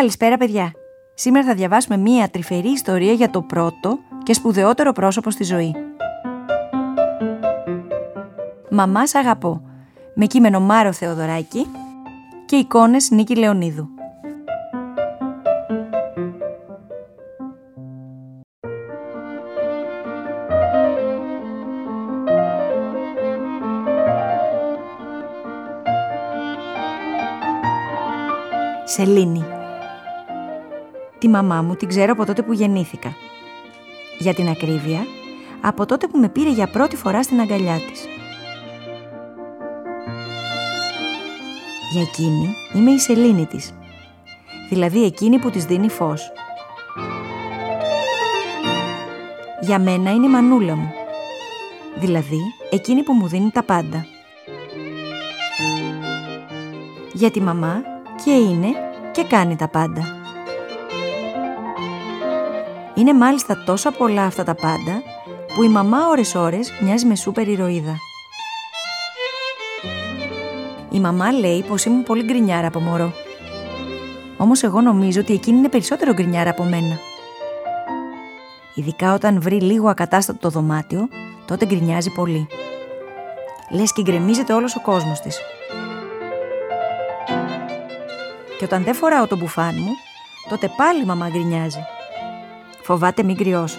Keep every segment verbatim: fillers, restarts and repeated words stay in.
Καλησπέρα παιδιά. Σήμερα θα διαβάσουμε μία τρυφερή ιστορία για το πρώτο και σπουδαιότερο πρόσωπο στη ζωή. Μαμά σ' αγαπώ, με κείμενο Μάρο Θεοδωράκη και εικόνες Νίκη Λεωνίδου. Σελήνη. Τη μαμά μου την ξέρω από τότε που γεννήθηκα. Για την ακρίβεια, από τότε που με πήρε για πρώτη φορά στην αγκαλιά της. Για εκείνη είμαι η σελήνη της, δηλαδή εκείνη που της δίνει φως. Για μένα είναι η μανούλα μου, δηλαδή εκείνη που μου δίνει τα πάντα. Για τη μαμά και είναι και κάνει τα πάντα. Είναι μάλιστα τόσα πολλά αυτά τα πάντα, που η μαμά ώρες-ώρες μοιάζει με σούπερ ηρωίδα. Η μαμά λέει πως ήμουν πολύ γκρινιάρα από μωρό. Όμως εγώ νομίζω ότι εκείνη είναι περισσότερο γκρινιάρα από μένα. Ειδικά όταν βρει λίγο ακατάστατο το δωμάτιο, τότε γκρινιάζει πολύ. Λες και γκρεμίζεται όλος ο κόσμος της. Και όταν δεν φοράω το μπουφάν μου, τότε πάλι η μαμά γκρινιάζει. Φοβάται μην κρυώσω.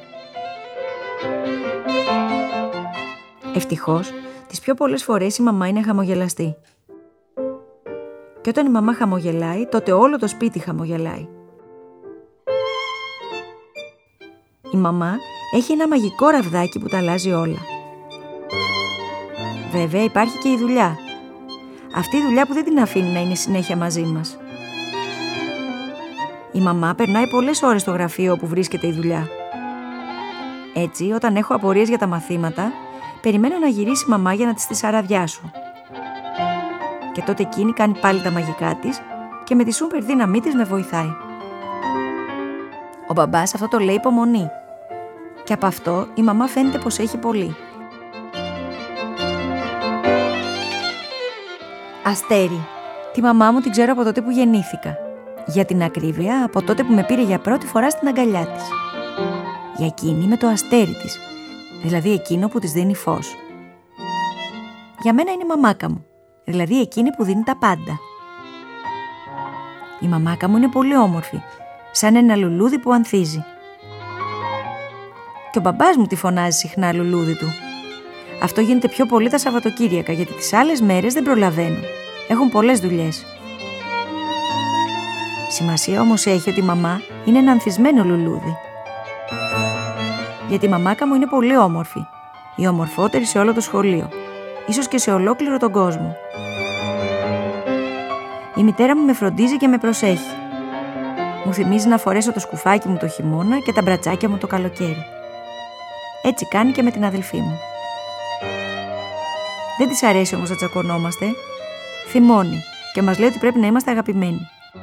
Ευτυχώς, τις πιο πολλές φορές η μαμά είναι χαμογελαστή. Και όταν η μαμά χαμογελάει, τότε όλο το σπίτι χαμογελάει. Η μαμά έχει ένα μαγικό ραβδάκι που τα αλλάζει όλα. Βέβαια υπάρχει και η δουλειά. Αυτή η δουλειά που δεν την αφήνει να είναι συνέχεια μαζί μας. Η μαμά περνάει πολλές ώρες στο γραφείο όπου βρίσκεται η δουλειά. Έτσι, όταν έχω απορίες για τα μαθήματα, περιμένω να γυρίσει η μαμά για να της τις αραδιάσω. Και τότε εκείνη κάνει πάλι τα μαγικά της και με τη σούπερ δύναμή της με βοηθάει. Ο μπαμπάς αυτό το λέει υπομονή. Και από αυτό η μαμά φαίνεται πως έχει πολύ. Αστέρι. Τη μαμά μου την ξέρω από τότε που γεννήθηκα. Για την ακρίβεια, από τότε που με πήρε για πρώτη φορά στην αγκαλιά της. Για εκείνη είμαι το αστέρι της, δηλαδή εκείνο που της δίνει φως. Για μένα είναι η μαμάκα μου, δηλαδή εκείνη που δίνει τα πάντα. Η μαμάκα μου είναι πολύ όμορφη, σαν ένα λουλούδι που ανθίζει. Και ο μπαμπάς μου τη φωνάζει συχνά λουλούδι του. Αυτό γίνεται πιο πολύ τα Σαββατοκύριακα, γιατί τις άλλες μέρες δεν προλαβαίνουν. Έχουν πολλές δουλειές. Σημασία όμως έχει ότι η μαμά είναι ένα ανθισμένο λουλούδι. Γιατί η μαμάκα μου είναι πολύ όμορφη. Η ομορφότερη σε όλο το σχολείο. Ίσως και σε ολόκληρο τον κόσμο. Η μητέρα μου με φροντίζει και με προσέχει. Μου θυμίζει να φορέσω το σκουφάκι μου το χειμώνα και τα μπρατσάκια μου το καλοκαίρι. Έτσι κάνει και με την αδελφή μου. Δεν της αρέσει όμως να τσακωνόμαστε. Θυμώνει και μας λέει ότι πρέπει να είμαστε αγαπημένοι.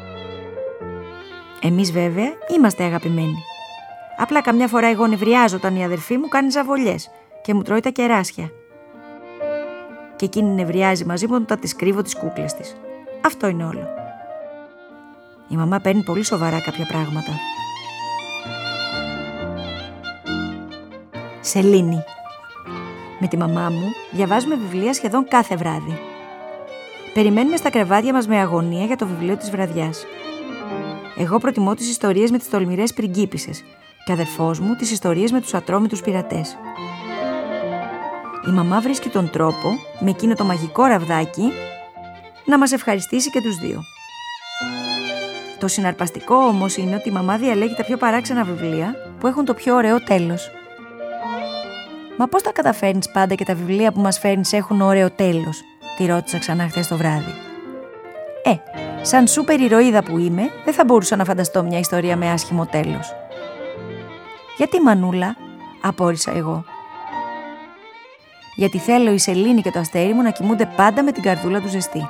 Εμείς βέβαια είμαστε αγαπημένοι. Απλά καμιά φορά εγώ νευριάζω όταν η αδερφή μου κάνει ζαβολιές και μου τρώει τα κεράσια. Και εκείνη νευριάζει μαζί μου όταν της κρύβω τις κούκλες της. Αυτό είναι όλο. Η μαμά παίρνει πολύ σοβαρά κάποια πράγματα. Σελήνη. Με τη μαμά μου διαβάζουμε βιβλία σχεδόν κάθε βράδυ. Περιμένουμε στα κρεβάτια μας με αγωνία για το βιβλίο της βραδιάς. Εγώ προτιμώ τις ιστορίες με τις τολμηρές πριγκίπισσες και αδερφός μου τις ιστορίες με τους ατρόμητους πειρατές. Η μαμά βρίσκει τον τρόπο, με εκείνο το μαγικό ραβδάκι, να μας ευχαριστήσει και τους δύο. Το συναρπαστικό όμως είναι ότι η μαμά διαλέγει τα πιο παράξενα βιβλία που έχουν το πιο ωραίο τέλος. «Μα πώς τα καταφέρνεις πάντα και τα βιβλία που μας φέρνεις έχουν ωραίο τέλος?» τη ρώτησα ξανά χθες το βράδυ. Ε, σαν σούπερ ηρωίδα που είμαι, δεν θα μπορούσα να φανταστώ μια ιστορία με άσχημο τέλος. «Γιατί, μανούλα?» απόρρισα εγώ. «Γιατί θέλω η σελήνη και το αστέρι μου να κοιμούνται πάντα με την καρδούλα του ζεστή.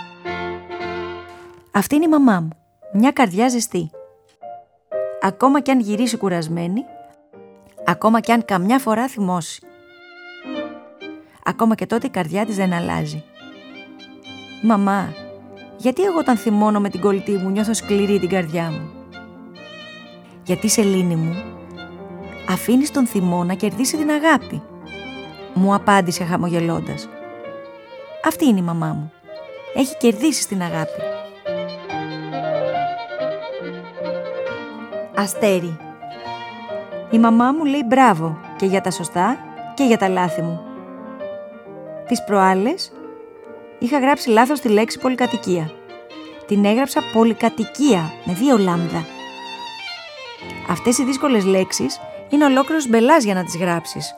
Αυτή είναι η μαμά μου, μια καρδιά ζεστή. Ακόμα κι αν γυρίσει κουρασμένη, ακόμα κι αν καμιά φορά θυμώσει. Ακόμα και τότε η καρδιά της δεν αλλάζει. Μαμά, Γιατί εγώ όταν θυμώνω με την κολλητή μου νιώθω σκληρή την καρδιά μου? Γιατί, Σελήνη μου, αφήνεις τον θυμό να κερδίσει την αγάπη, μου απάντησε χαμογελώντας. Αυτή είναι η μαμά μου. Έχει κερδίσει την αγάπη. Αστέρι. Η μαμά μου λέει μπράβο και για τα σωστά και για τα λάθη μου. Τις προάλλες είχα γράψει λάθος τη λέξη πολυκατοικία. Την έγραψα πολυκατοικία με δύο λάμδα. Αυτές οι δύσκολες λέξεις είναι ολόκληρος μπελάς για να τις γράψεις.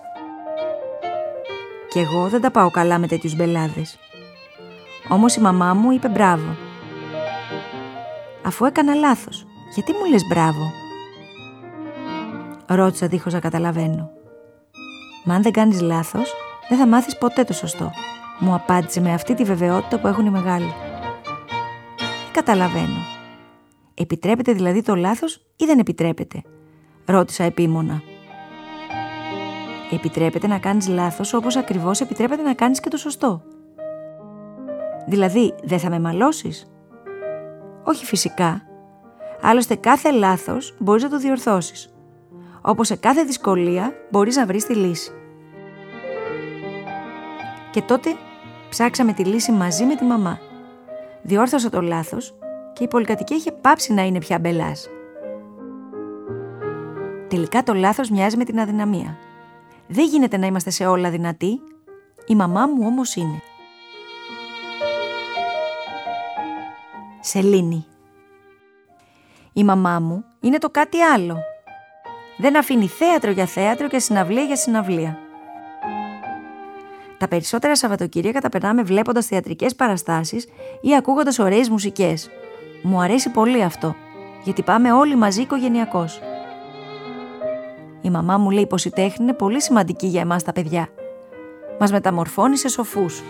Κι εγώ δεν τα πάω καλά με τέτοιους μπελάδες. Όμως η μαμά μου είπε μπράβο. Αφού έκανα λάθος, γιατί μου λες μπράβο? Ρώτησα δίχως να καταλαβαίνω. Μα αν δεν κάνεις λάθος, δεν θα μάθεις ποτέ το σωστό, μου απάντησε με αυτή τη βεβαιότητα που έχουν οι μεγάλοι. Δεν καταλαβαίνω. Επιτρέπεται δηλαδή το λάθος ή δεν επιτρέπεται? Ρώτησα επίμονα. Επιτρέπεται να κάνεις λάθος όπως ακριβώς επιτρέπεται να κάνεις και το σωστό. Δηλαδή, δεν θα με μαλώσεις? Όχι φυσικά. Άλλωστε κάθε λάθος μπορείς να το διορθώσεις. Όπως σε κάθε δυσκολία μπορείς να βρεις τη λύση. Και τότε ψάξαμε τη λύση μαζί με τη μαμά. Διόρθωσα το λάθος και η πολυκατοικία είχε πάψει να είναι πια μπελάς. Τελικά το λάθος μοιάζει με την αδυναμία. Δεν γίνεται να είμαστε σε όλα δυνατοί. Η μαμά μου όμως είναι. Σελήνη. Η μαμά μου είναι το κάτι άλλο. Δεν αφήνει θέατρο για θέατρο και συναυλία για συναυλία. Τα περισσότερα Σαββατοκύριακα τα περνάμε βλέποντας θεατρικές παραστάσεις ή ακούγοντας ωραίες μουσικές. Μου αρέσει πολύ αυτό, γιατί πάμε όλοι μαζί οικογενειακώς. Η μαμά μου λέει πως η τέχνη είναι πολύ σημαντική για εμάς τα παιδιά. Μας μεταμορφώνει σε σοφούς.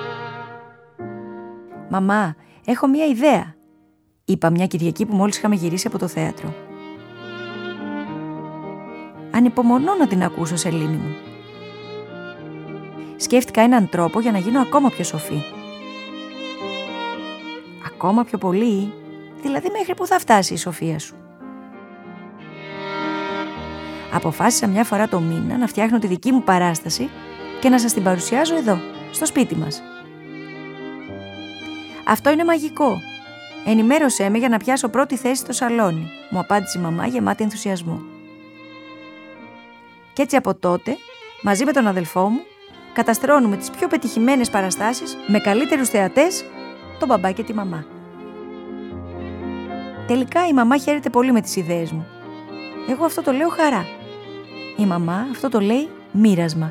«Μαμά, έχω μία ιδέα», είπα μια Κυριακή που μόλις είχαμε γυρίσει από το θέατρο. «Ανυπομονώ να την ακούσω, Σελήνη μου». Σκέφτηκα έναν τρόπο για να γίνω ακόμα πιο σοφή. Ακόμα πιο πολύ, δηλαδή μέχρι που θα φτάσει η σοφία σου? Αποφάσισα μια φορά το μήνα να φτιάχνω τη δική μου παράσταση και να σας την παρουσιάζω εδώ, στο σπίτι μας. «Αυτό είναι μαγικό. Ενημέρωσέ με για να πιάσω πρώτη θέση στο σαλόνι», μου απάντησε η μαμά γεμάτη ενθουσιασμό. Κι έτσι από τότε, μαζί με τον αδελφό μου, καταστρώνουμε τις πιο πετυχημένες παραστάσεις με καλύτερους θεατές, τον μπαμπά και τη μαμά. Τελικά η μαμά χαίρεται πολύ με τις ιδέες μου. Εγώ αυτό το λέω χαρά. Η μαμά αυτό το λέει μοίρασμα.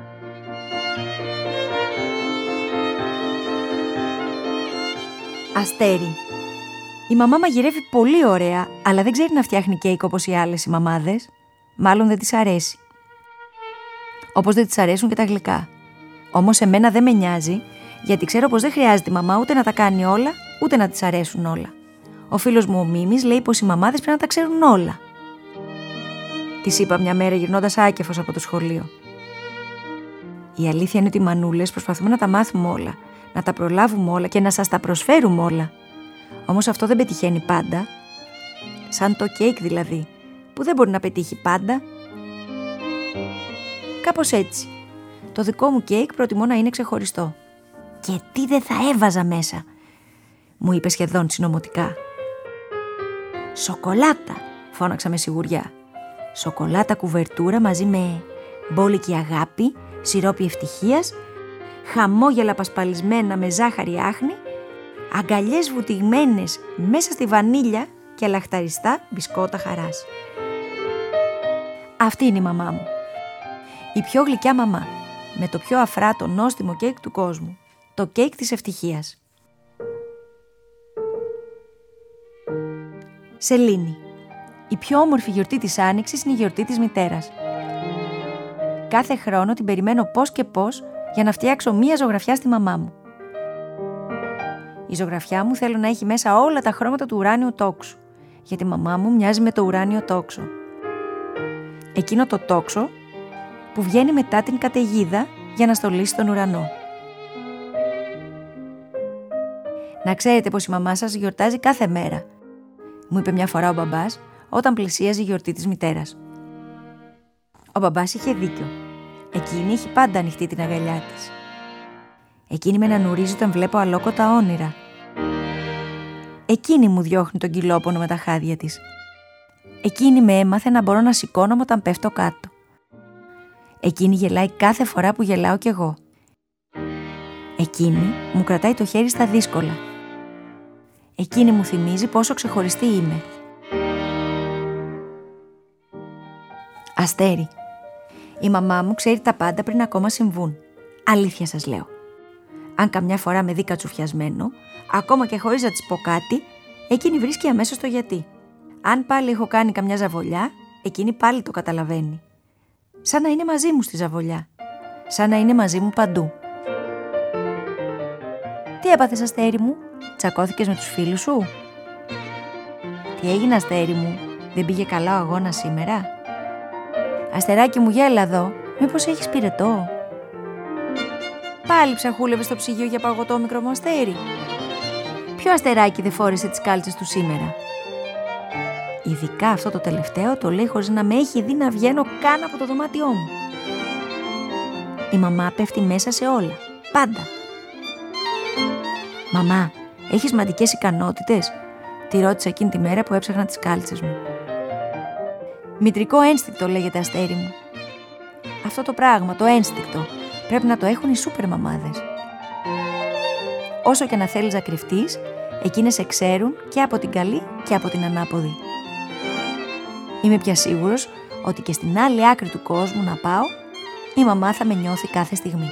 Αστέρι. Η μαμά μαγειρεύει πολύ ωραία, αλλά δεν ξέρει να φτιάχνει κέικ όπως οι άλλες οι μαμάδες. Μάλλον δεν της αρέσει. Όπως δεν της αρέσουν και τα γλυκά. Όμως εμένα δεν με νοιάζει, γιατί ξέρω πως δεν χρειάζεται η μαμά ούτε να τα κάνει όλα, ούτε να της αρέσουν όλα. Ο φίλος μου ο Μίμης λέει πως οι μαμάδες πρέπει να τα ξέρουν όλα. Της είπα μια μέρα γυρνώντας άκεφος από το σχολείο. Η αλήθεια είναι ότι οι μανούλες προσπαθούμε να τα μάθουμε όλα, να τα προλάβουμε όλα και να σας τα προσφέρουμε όλα. Όμως αυτό δεν πετυχαίνει πάντα. Σαν το κέικ δηλαδή, που δεν μπορεί να πετύχει πάντα. Κάπως έτσι. Το δικό μου κέικ προτιμώ να είναι ξεχωριστό. «Και τι δεν θα έβαζα μέσα», μου είπε σχεδόν συνωμοτικά. «Σοκολάτα», φώναξα με σιγουριά. Σοκολάτα κουβερτούρα μαζί με μπόλικη αγάπη, σιρόπι ευτυχίας, χαμόγελα πασπαλισμένα με ζάχαρη άχνη, αγκαλιές βουτυγμένες μέσα στη βανίλια και λαχταριστά μπισκότα χαράς. Αυτή είναι η μαμά μου. Η πιο γλυκιά μαμά, με το πιο αφράτο νόστιμο κέικ του κόσμου. Το κέικ της ευτυχίας. Σελήνη. Η πιο όμορφη γιορτή της Άνοιξης είναι η γιορτή της μητέρας. Κάθε χρόνο την περιμένω πώς και πώς για να φτιάξω μία ζωγραφιά στη μαμά μου. Η ζωγραφιά μου θέλω να έχει μέσα όλα τα χρώματα του ουράνιου τόξου, γιατί η μαμά μου μοιάζει με το ουράνιο τόξο. Εκείνο το τόξο που βγαίνει μετά την καταιγίδα για να στολίσει τον ουρανό. Να ξέρετε πως η μαμά σας γιορτάζει κάθε μέρα, μου είπε μια φορά ο μπαμπάς όταν πλησίαζε η γιορτή της μητέρας. Ο μπαμπάς είχε δίκιο. Εκείνη έχει πάντα ανοιχτή την αγκαλιά της. Εκείνη με ανανουρίζει όταν βλέπω αλόκοτα όνειρα. Εκείνη μου διώχνει τον κυλόπονο με τα χάδια της. Εκείνη με έμαθε να μπορώ να σηκώνομαι όταν πέφτω κάτω. Εκείνη γελάει κάθε φορά που γελάω κι εγώ. Εκείνη μου κρατάει το χέρι στα δύσκολα. Εκείνη μου θυμίζει πόσο ξεχωριστή είμαι. Αστέρι. Η μαμά μου ξέρει τα πάντα πριν ακόμα συμβούν. Αλήθεια σας λέω. Αν καμιά φορά με δει κατσουφιασμένο, ακόμα και χωρίς να της πω κάτι, εκείνη βρίσκει αμέσως το γιατί. Αν πάλι έχω κάνει καμιά ζαβολιά, εκείνη πάλι το καταλαβαίνει. Σαν να είναι μαζί μου στη ζαβολιά. Σαν να είναι μαζί μου παντού. Τι έπαθες, Αστέρι μου? Τσακώθηκες με τους φίλους σου? Τι έγινε, Αστέρι μου? Δεν πήγε καλά ο αγώνας σήμερα? Αστεράκι μου, γέλα εδώ. Μήπως έχεις πυρετό? Πάλι ψαχούλευες στο ψυγείο για παγωτό, μικρό μου Αστέρι? Ποιο αστεράκι δεν φόρεσε τις κάλτσες του σήμερα? Ειδικά αυτό το τελευταίο το λέει χωρίς να με έχει δει να βγαίνω καν από το δωμάτιό μου. Η μαμά πέφτει μέσα σε όλα. Πάντα. Μαμά, έχεις μαντικές ικανότητες? Τη ρώτησα εκείνη τη μέρα που έψαχνα τις κάλτσες μου. Μητρικό ένστικτο λέγεται, Αστέρι μου. Αυτό το πράγμα, το ένστικτο, πρέπει να το έχουν οι σούπερ μαμάδες. Όσο και να θέλεις να κρυφτείς, εκείνες σε ξέρουν και από την καλή και από την ανάποδη. Είμαι πια σίγουρος ότι και στην άλλη άκρη του κόσμου να πάω, η μαμά θα με νιώθει κάθε στιγμή.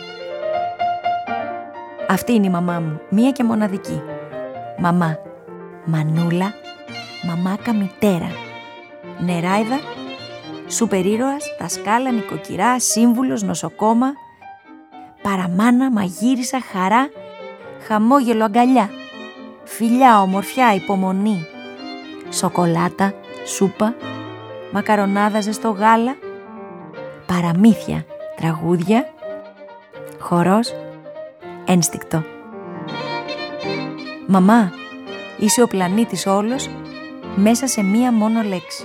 Αυτή είναι η μαμά μου, μία και μοναδική. Μαμά, μανούλα, μαμάκα μητέρα. Νεράιδα, σούπερ ήρωας, δασκάλα, νοικοκυρά, σύμβουλος, νοσοκόμα, παραμάνα, μαγείρισα, χαρά, χαμόγελο, αγκαλιά, φιλιά, ομορφιά, υπομονή, σοκολάτα, σούπα, μακαρονάδα, ζεστό γάλα, παραμύθια, τραγούδια, χορός, ένστικτο. Μαμά, είσαι ο πλανήτης όλος μέσα σε μία μόνο λέξη.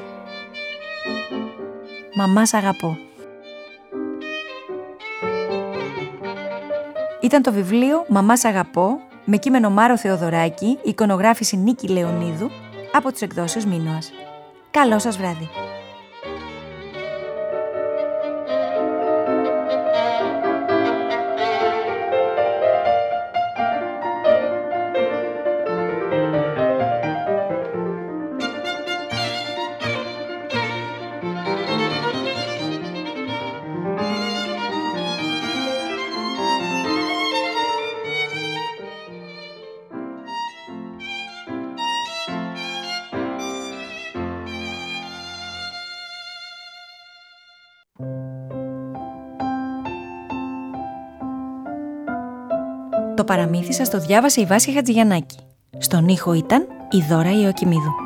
Μαμά, σ' αγαπώ. Ήταν το βιβλίο «Μαμά, σ' αγαπώ» με κείμενο Μάρο Θεοδωράκη, εικονογράφηση Νίκη Λεωνίδου από τις εκδόσεις Μίνωας. Καλό σας βράδυ. Το παραμύθι σας το διάβασε η Βάσια Χατζηγιαννάκη. Στον ήχο ήταν η Δώρα Ιωακημίδου.